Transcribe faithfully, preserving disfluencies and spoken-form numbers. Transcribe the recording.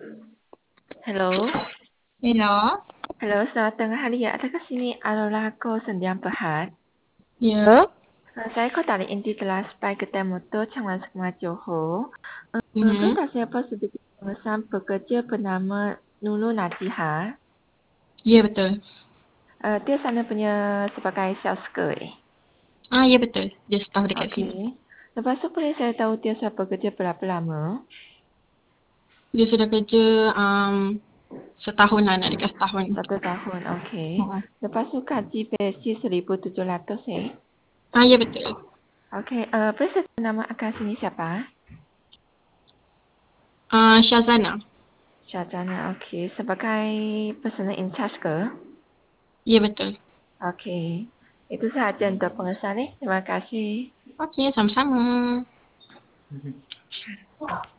Hello. Hello. Hello, selamat tengah hari ya. Adakah sini adalah ko Sendiang Berhad? Ya. Uh, saya ko dari inti telah sampai ke Temoto, Changlan Sekma Johor. Uh, Mhm. Kerana siapa sedikit pemesan pekerja bernama Nunu Nadiha. Ya, betul. Uh, dia sana punya sebagai sales girl. Eh. Ah, ya betul. Dia staff dekat sini. Okey. Lepas tu boleh saya tahu dia sudah bekerja berapa lama? Dia sudah kerja um, setahun lah, nak dekat setahun. Satu tahun, okey. Ha. Lepas tu gaji besi seribu tujuh ratus eh. Ah, ya betul. Okey, uh, boleh saya tahu nama akak sini siapa? Ah, Syazana. Syazana, okey. Sebagai personal in charge ke? Ya betul. Okey. Itu sahaja untuk pengesahan ni. Terima kasih. Okey, sama-sama.